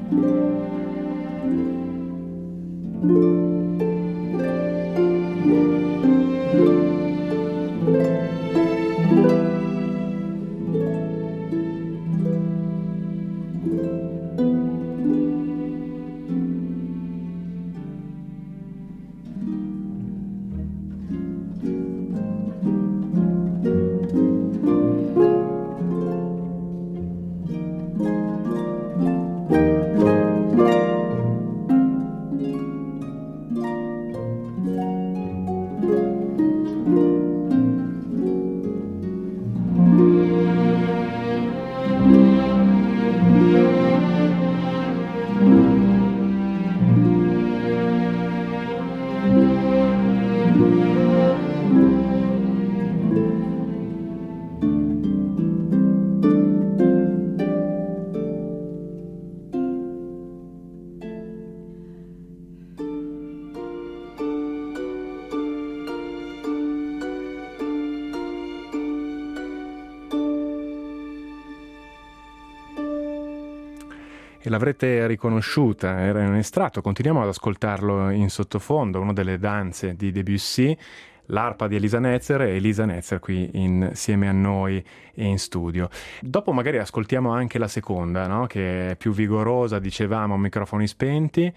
E l'avrete riconosciuta, era un estratto, continuiamo ad ascoltarlo in sottofondo, una delle danze di Debussy, l'arpa di Elisa Netzer e Elisa Netzer qui insieme a noi in studio. Dopo magari ascoltiamo anche la seconda, no? Che è più vigorosa, dicevamo, microfoni spenti.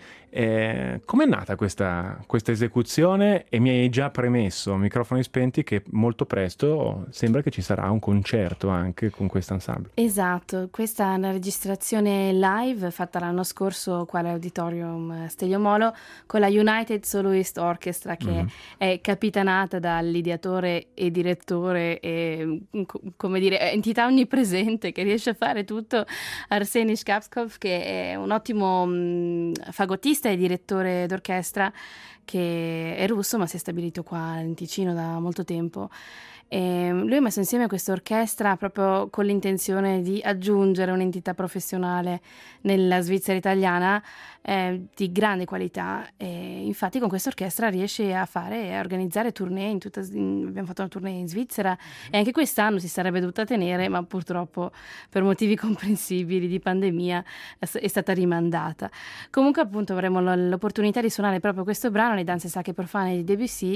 Com'è nata questa esecuzione? E mi hai già premesso, microfoni spenti, che molto presto sembra che ci sarà un concerto anche con questo ensemble. Esatto, questa è una registrazione live fatta l'anno scorso qua all'Auditorium Stelio Molo con la United Soloist Orchestra, che è capitanata dall'ideatore e direttore e, come dire, entità onnipresente che riesce a fare tutto, Arseny Shkapskov, che è un ottimo fagottista e direttore d'orchestra, che è russo ma si è stabilito qua in Ticino da molto tempo. E lui ha messo insieme questa orchestra proprio con l'intenzione di aggiungere un'entità professionale nella Svizzera italiana di grande qualità, e infatti con questa orchestra riesce a organizzare tournée abbiamo fatto una tournée in Svizzera e anche quest'anno si sarebbe dovuta tenere, ma purtroppo per motivi comprensibili di pandemia è stata rimandata. Comunque appunto avremo l'opportunità di suonare proprio questo brano, Le danze sacre profane di Debussy,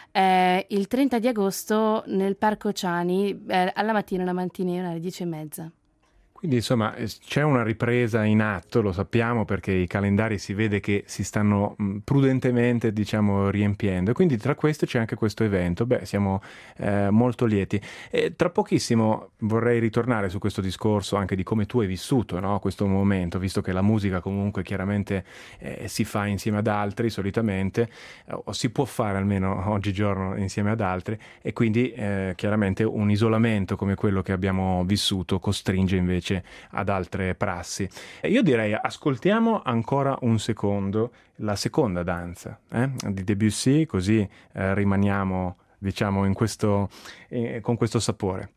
il 30 di agosto nel Parco Ciani, alla mattina, una mattina alle 10:30. Quindi insomma c'è una ripresa in atto, lo sappiamo, perché i calendari si vede che si stanno prudentemente, diciamo, riempiendo, e quindi tra queste c'è anche questo evento. Siamo molto lieti. E tra pochissimo vorrei ritornare su questo discorso anche di come tu hai vissuto, no, questo momento, visto che la musica comunque chiaramente si fa insieme ad altri solitamente, o si può fare almeno oggigiorno insieme ad altri, e quindi chiaramente un isolamento come quello che abbiamo vissuto costringe invece ad altre prassi. Io direi ascoltiamo ancora un secondo la seconda danza di Debussy, così rimaniamo, diciamo, in questo, con questo sapore.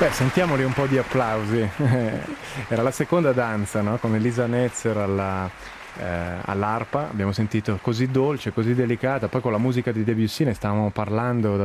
Beh, sentiamoli un po' di applausi. Era la seconda danza, no? Con Elisa Netzer all'arpa, abbiamo sentito così dolce, così delicata, poi con la musica di Debussy ne stavamo parlando,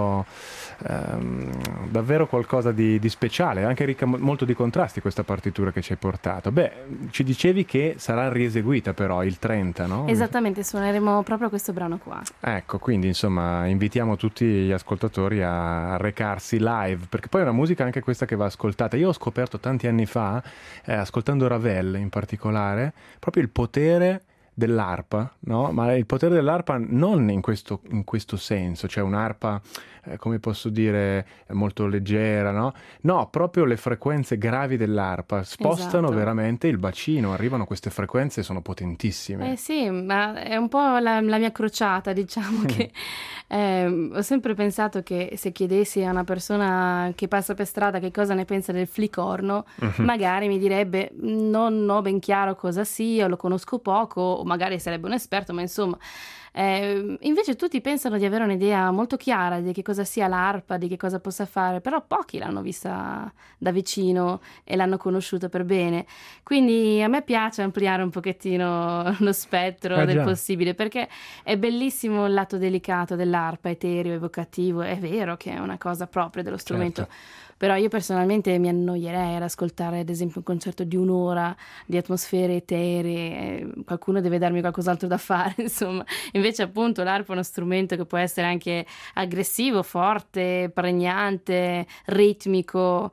davvero qualcosa di speciale, anche ricca molto di contrasti questa partitura che ci hai portato. Beh, ci dicevi che sarà rieseguita però il 30, no? Esattamente, suoneremo proprio questo brano qua. Ecco, quindi insomma invitiamo tutti gli ascoltatori a recarsi live, perché poi è una musica anche questa che va ascoltata. Io ho scoperto tanti anni fa, ascoltando Ravel in particolare, proprio il potere dell'arpa, no? Ma il potere dell'arpa non in questo senso, cioè un'arpa, come posso dire, molto leggera, no? No, proprio le frequenze gravi dell'arpa spostano veramente il bacino, arrivano queste frequenze, sono potentissime. Sì, ma è un po' la mia crociata, diciamo che ho sempre pensato che se chiedessi a una persona che passa per strada che cosa ne pensa del flicorno, magari mi direbbe non ho ben chiaro cosa sia, lo conosco poco, o magari sarebbe un esperto, ma insomma... invece tutti pensano di avere un'idea molto chiara di che cosa sia l'arpa, di che cosa possa fare, però pochi l'hanno vista da vicino e l'hanno conosciuta per bene. Quindi a me piace ampliare un pochettino lo spettro del possibile, perché è bellissimo il lato delicato dell'arpa, etereo, evocativo. È vero che è una cosa propria dello strumento. Certo. Però io personalmente mi annoierei ad ascoltare ad esempio un concerto di un'ora di atmosfere eteree, qualcuno deve darmi qualcos'altro da fare, insomma. Invece appunto l'arpa è uno strumento che può essere anche aggressivo, forte, pregnante, ritmico,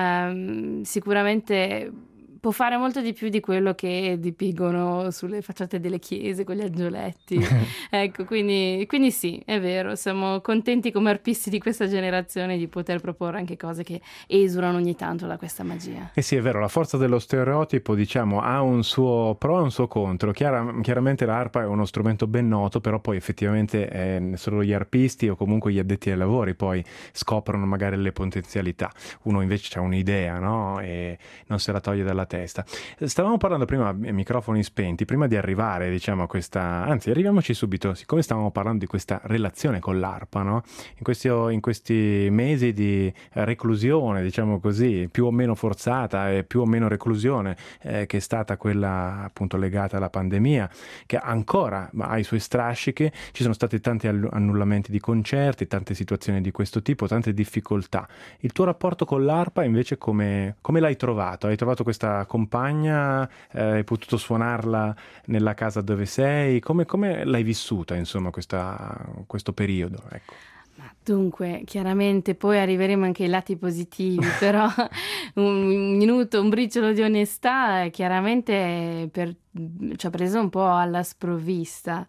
sicuramente può fare molto di più di quello che dipingono sulle facciate delle chiese con gli angioletti. Ecco, quindi sì, è vero, siamo contenti come arpisti di questa generazione di poter proporre anche cose che esulano ogni tanto da questa magia. Eh sì, è vero, la forza dello stereotipo, diciamo, ha un suo pro e un suo contro. Chiaramente l'arpa è uno strumento ben noto, però poi effettivamente solo gli arpisti o comunque gli addetti ai lavori poi scoprono magari le potenzialità. Uno invece ha un'idea, no? E non se la toglie dalla testa. Stavamo parlando prima a microfoni spenti, prima di arrivare, diciamo, a questa... Anzi, arriviamoci subito, siccome stavamo parlando di questa relazione con l'arpa, no? In questi mesi di reclusione, diciamo così, più o meno forzata e più o meno reclusione, che è stata quella appunto legata alla pandemia, che ancora ha i suoi strascichi, ci sono stati tanti annullamenti di concerti, tante situazioni di questo tipo, tante difficoltà. Il tuo rapporto con l'arpa invece come l'hai trovato? Hai trovato questa compagna? Hai potuto suonarla nella casa dove sei? Come l'hai vissuta, insomma, questo periodo? Ecco. Dunque, chiaramente poi arriveremo anche ai lati positivi, però un minuto, un briciolo di onestà, chiaramente ci ha preso un po' alla sprovvista.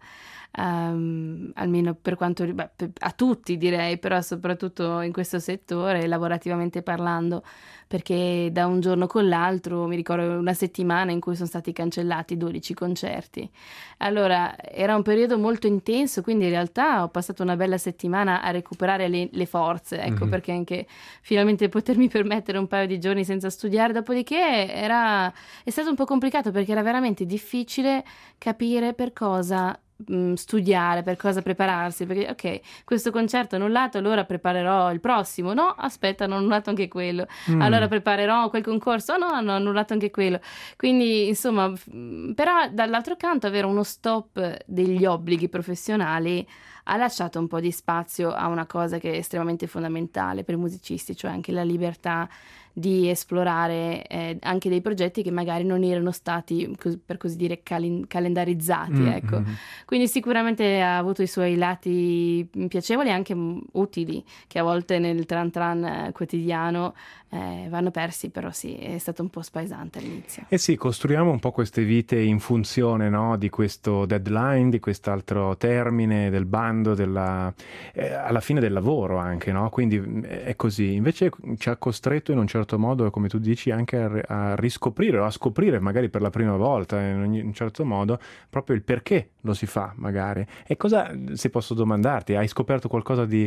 Almeno per quanto a tutti direi, però soprattutto in questo settore lavorativamente parlando, perché da un giorno con l'altro mi ricordo una settimana in cui sono stati cancellati 12 concerti. Allora era un periodo molto intenso, quindi in realtà ho passato una bella settimana a recuperare le forze, ecco, perché anche finalmente potermi permettere un paio di giorni senza studiare. Dopodiché è stato un po' complicato perché era veramente difficile capire per cosa studiare, per cosa prepararsi, perché ok, questo concerto annullato, allora preparerò il prossimo, no, aspetta, hanno annullato anche quello, allora preparerò quel concorso, no, hanno annullato anche quello, quindi insomma, però dall'altro canto avere uno stop degli obblighi professionali ha lasciato un po' di spazio a una cosa che è estremamente fondamentale per i musicisti, cioè anche la libertà di esplorare anche dei progetti che magari non erano stati, per così dire, calendarizzati, ecco. Quindi sicuramente ha avuto i suoi lati piacevoli e anche utili, che a volte nel tran tran quotidiano vanno persi, però sì, è stato un po' spaesante all'inizio. Eh sì, costruiamo un po' queste vite in funzione, no, di questo deadline, di quest'altro termine, del bando, alla fine del lavoro anche, no? Quindi è così. Invece ci ha costretto in un certo modo, come tu dici, anche a riscoprire o a scoprire magari per la prima volta in un certo modo proprio il perché lo si fa magari. E cosa, se posso domandarti, hai scoperto qualcosa di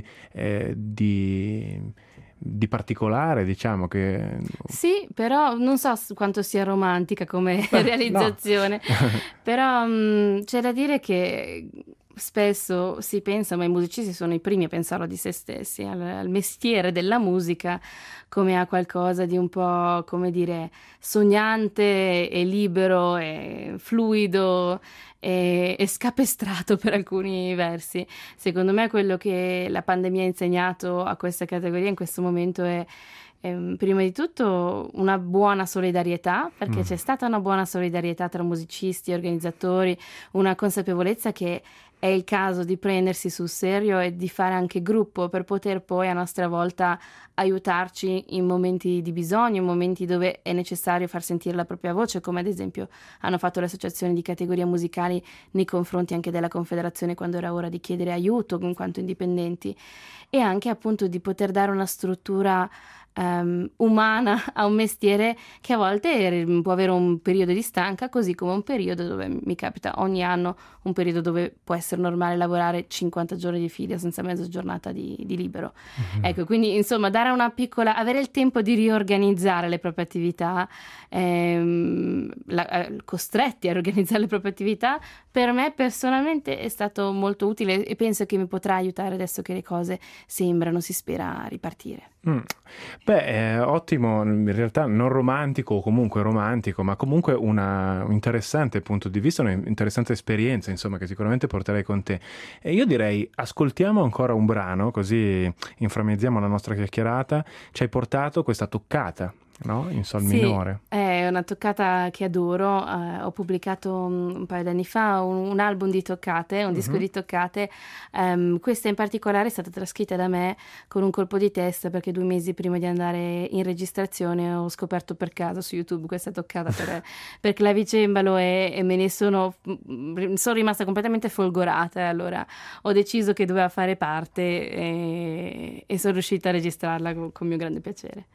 particolare, diciamo che... Sì, però non so quanto sia romantica come realizzazione, però c'è da dire che spesso si pensa, ma i musicisti sono i primi a pensarlo di se stessi, al mestiere della musica come a qualcosa di un po', come dire, sognante e libero e fluido e scapestrato per alcuni versi. Secondo me quello che la pandemia ha insegnato a questa categoria in questo momento è prima di tutto una buona solidarietà, perché c'è stata una buona solidarietà tra musicisti e organizzatori, una consapevolezza che è il caso di prendersi sul serio e di fare anche gruppo per poter poi a nostra volta aiutarci in momenti di bisogno, in momenti dove è necessario far sentire la propria voce, come ad esempio hanno fatto le associazioni di categoria musicali nei confronti anche della Confederazione quando era ora di chiedere aiuto in quanto indipendenti, e anche appunto di poter dare una struttura umana a un mestiere che a volte può avere un periodo di stanca, così come un periodo dove mi capita ogni anno un periodo dove può essere normale lavorare 50 giorni di fila senza mezza giornata di libero. Ecco, quindi insomma dare una piccola, avere il tempo di riorganizzare le proprie attività, costretti a organizzare le proprie attività, per me personalmente è stato molto utile e penso che mi potrà aiutare adesso che le cose sembrano, si spera, ripartire. Beh, è ottimo, in realtà non romantico o comunque romantico, ma comunque un interessante punto di vista, un'interessante esperienza, insomma, che sicuramente porterai con te. E io direi, ascoltiamo ancora un brano, così inframmezziamo la nostra chiacchierata. Ci hai portato questa toccata, no? In sol minore. Sì, è una toccata che adoro. Ho pubblicato un paio d'anni fa un album di toccate, un disco di toccate. Questa in particolare è stata trascritta da me con un colpo di testa, perché 2 mesi prima di andare in registrazione ho scoperto per caso su YouTube questa toccata per clavicembalo e me ne sono rimasta completamente folgorata, e allora ho deciso che doveva fare parte e sono riuscita a registrarla con mio grande piacere.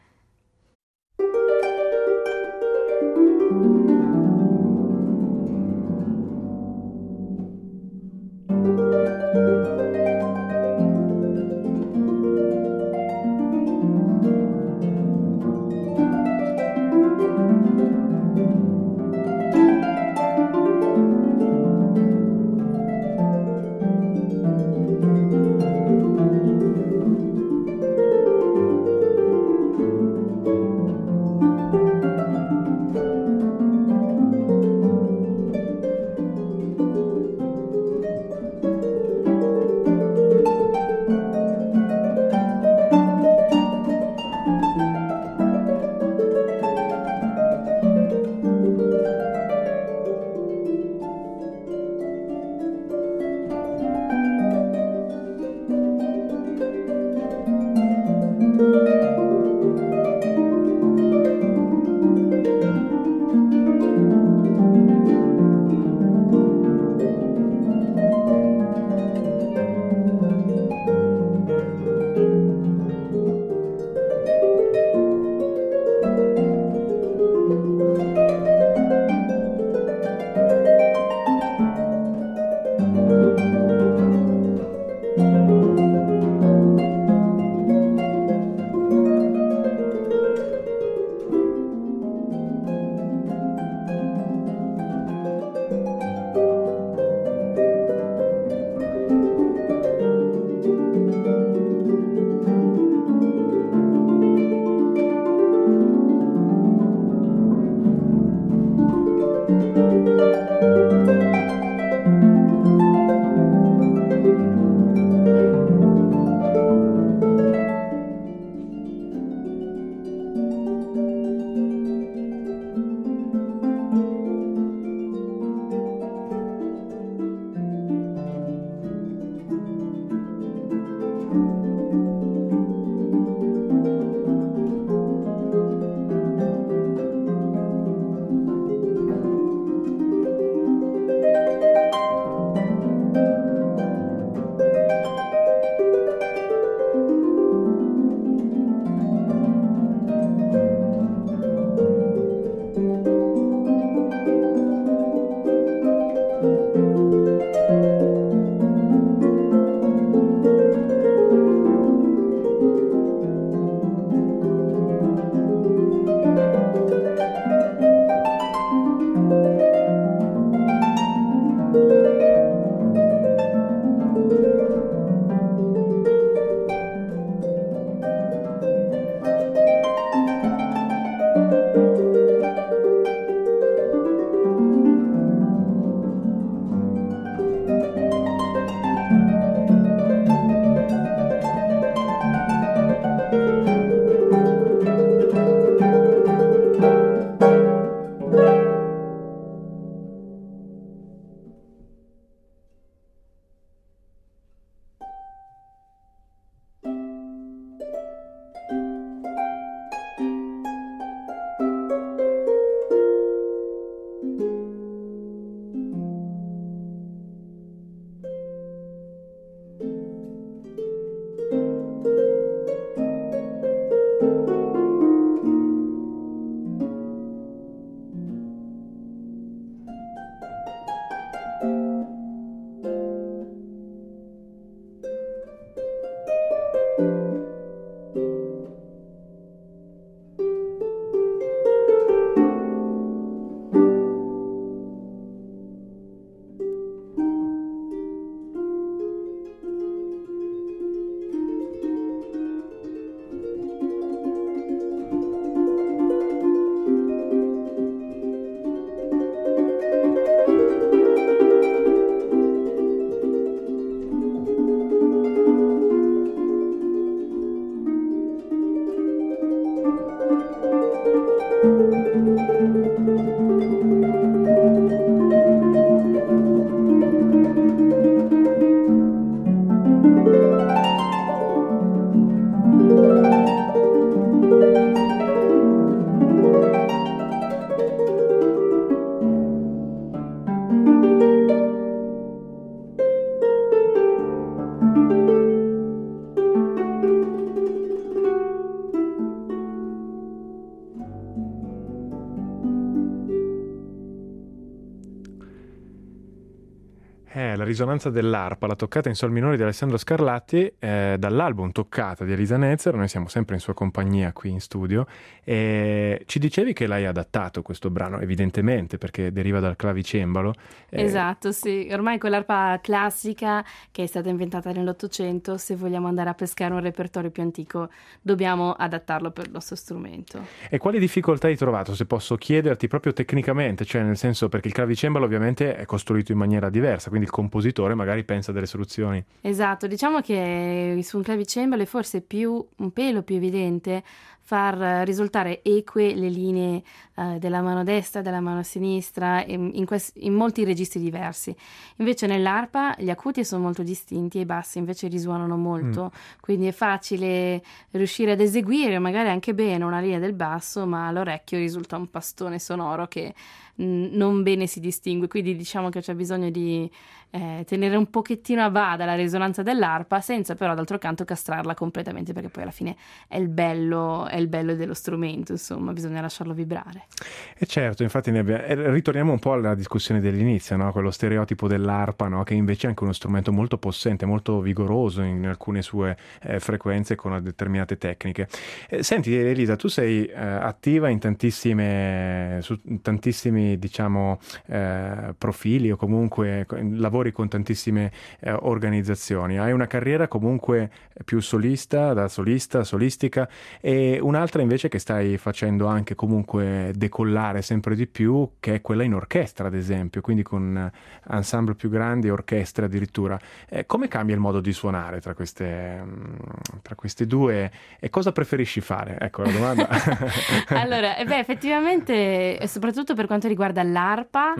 La risonanza dell'arpa, la toccata in sol minore di Alessandro Scarlatti, dall'album Toccata di Elisa Netzer. Noi siamo sempre in sua compagnia qui in studio. Ci dicevi che l'hai adattato questo brano, evidentemente, perché deriva dal clavicembalo. Esatto, sì. Ormai con l'arpa classica, che è stata inventata nell'Ottocento, se vogliamo andare a pescare un repertorio più antico, dobbiamo adattarlo per il nostro strumento. E quali difficoltà hai trovato, se posso chiederti, proprio tecnicamente? Cioè, nel senso, perché il clavicembalo ovviamente è costruito in maniera diversa, quindi il compositore magari pensa a delle soluzioni. Esatto, diciamo che su un clavicembalo è forse un pelo più evidente far risultare eque le linee della mano destra, della mano sinistra, in molti registri diversi. Invece nell'arpa gli acuti sono molto distinti e i bassi invece risuonano molto, quindi è facile riuscire ad eseguire magari anche bene una linea del basso, ma all'orecchio risulta un pastone sonoro che non bene si distingue, quindi diciamo che c'è bisogno di tenere un pochettino a bada la risonanza dell'arpa senza però d'altro canto castrarla completamente, perché poi alla fine è il bello dello strumento, insomma bisogna lasciarlo vibrare. E certo, infatti ritorniamo un po' alla discussione dell'inizio, no? Quello stereotipo dell'arpa, no? Che invece è anche uno strumento molto possente, molto vigoroso in alcune sue frequenze con determinate tecniche. Senti Elisa, tu sei attiva in tantissimi diciamo profili, o comunque lavori con tantissime organizzazioni. Hai una carriera comunque più solista, da solista, solistica, e un'altra invece che stai facendo anche comunque decollare sempre di più, che è quella in orchestra, ad esempio, quindi con ensemble più grandi, orchestre addirittura. Come cambia il modo di suonare tra queste due, e cosa preferisci fare? Ecco la domanda. Allora, effettivamente, soprattutto per quanto riguarda l'arpa,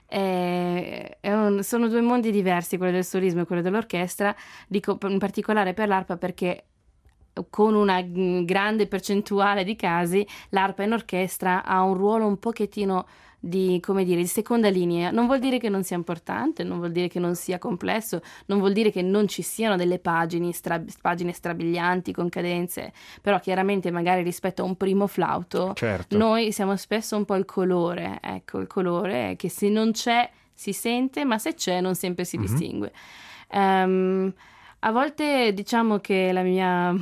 sono due mondi diversi, quello del solismo e quello dell'orchestra. Dico in particolare per l'arpa perché con una grande percentuale di casi l'arpa in orchestra ha un ruolo un pochettino di seconda linea. Non vuol dire che non sia importante, non vuol dire che non sia complesso, non vuol dire che non ci siano delle pagine strabilianti con cadenze, però chiaramente magari rispetto a un primo flauto, certo, noi siamo spesso un po' il colore, ecco, il colore che se non c'è si sente, ma se c'è non sempre si distingue. A volte diciamo che la mia,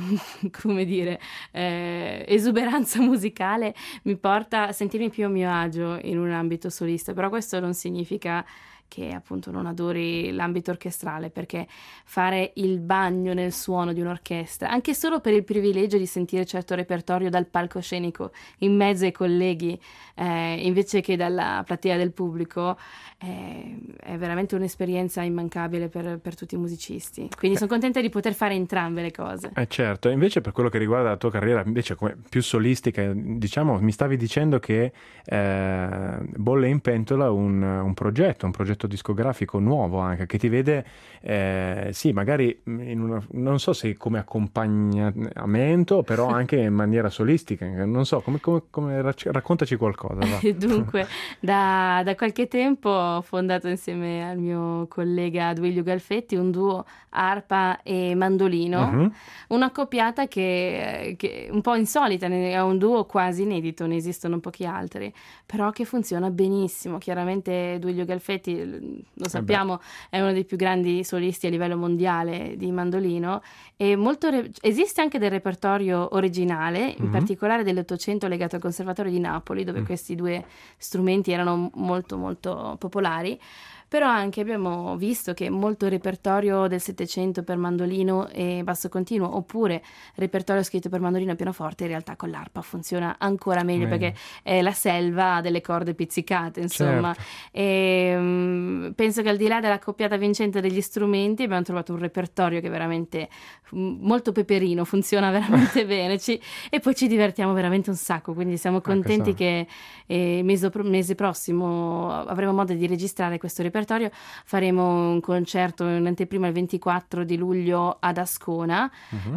esuberanza musicale mi porta a sentirmi più a mio agio in un ambito solista, però questo non significa che appunto non adori l'ambito orchestrale, perché fare il bagno nel suono di un'orchestra, anche solo per il privilegio di sentire certo repertorio dal palcoscenico in mezzo ai colleghi, invece che dalla platea del pubblico, è veramente un'esperienza immancabile per tutti i musicisti. Quindi sono contenta di poter fare entrambe le cose. Certo, e invece per quello che riguarda la tua carriera invece come più solistica, diciamo, mi stavi dicendo che bolle in pentola un progetto discografico nuovo anche, che ti vede sì, magari non so se come accompagnamento, però anche in maniera solistica, non so, come raccontaci qualcosa. Dunque, da qualche tempo ho fondato insieme al mio collega Duilio Galfetti un duo arpa e mandolino, una coppiata che è un po' insolita, è un duo quasi inedito, ne esistono pochi altri, però che funziona benissimo. Chiaramente Duilio Galfetti, lo sappiamo, è uno dei più grandi solisti a livello mondiale di mandolino, e esiste anche del repertorio originale, in particolare dell'Ottocento legato al Conservatorio di Napoli, dove questi due strumenti erano molto molto popolari. Però anche abbiamo visto che molto repertorio del Settecento per mandolino e basso continuo, oppure repertorio scritto per mandolino e pianoforte, in realtà con l'arpa funziona ancora meglio, perché è la selva delle corde pizzicate, insomma. Certo. E penso che al di là della coppiata vincente degli strumenti abbiamo trovato un repertorio che è veramente molto peperino, funziona veramente bene, e poi ci divertiamo veramente un sacco, quindi siamo contenti che mese prossimo avremo modo di registrare questo repertorio. Faremo un concerto in anteprima il 24 di luglio ad Ascona,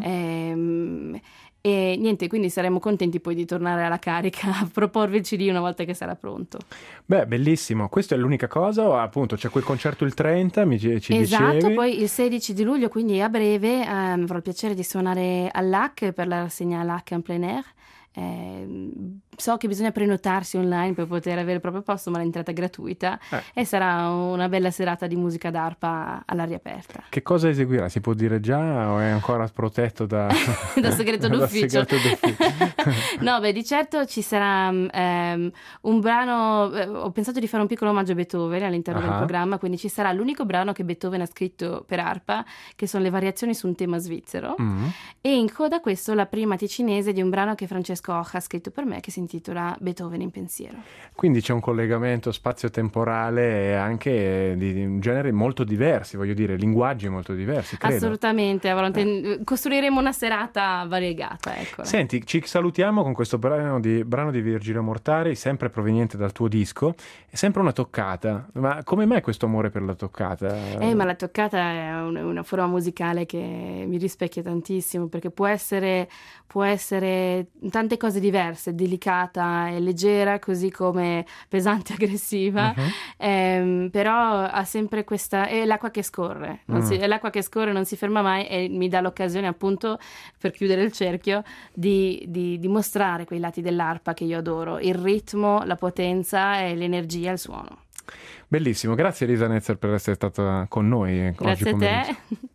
e niente, quindi saremo contenti poi di tornare alla carica a proporvi il CD una volta che sarà pronto. Beh, bellissimo. Questa è l'unica cosa, o appunto c'è quel concerto il 30, ci esatto, dicevi? Poi il 16 di luglio, quindi a breve, avrò il piacere di suonare all'AC per la rassegna all'AC en plein air, So che bisogna prenotarsi online per poter avere il proprio posto, ma l'entrata è gratuita e sarà una bella serata di musica d'arpa all'aria aperta. Che cosa eseguirà? Si può dire già o è ancora protetto da segreto d'ufficio? No, beh, di certo ci sarà un brano, ho pensato di fare un piccolo omaggio a Beethoven all'interno del programma, quindi ci sarà l'unico brano che Beethoven ha scritto per arpa, che sono le variazioni su un tema svizzero, e in coda a questo la prima ticinese di un brano che Francesco Oja ha scritto per me, che si intitola Beethoven in pensiero. Quindi c'è un collegamento spazio-temporale e anche di generi molto diversi, voglio dire, linguaggi molto diversi, credo. Assolutamente, costruiremo una serata variegata, eccola. Senti, ci salutiamo con questo brano di Virgilio Mortari, sempre proveniente dal tuo disco, è sempre una toccata, ma come mai questo amore per la toccata? Ma la toccata è una forma musicale che mi rispecchia tantissimo, perché può essere tante cose diverse, delicata e leggera, così come pesante e aggressiva, però ha sempre questa, è l'acqua che scorre, è l'acqua che scorre, non si ferma mai, e mi dà l'occasione, appunto, per chiudere il cerchio, di mostrare quei lati dell'arpa che io adoro, il ritmo, la potenza e l'energia, il suono. Bellissimo, grazie Elisa Netzer per essere stata con noi grazie oggi pomeriggio. a te.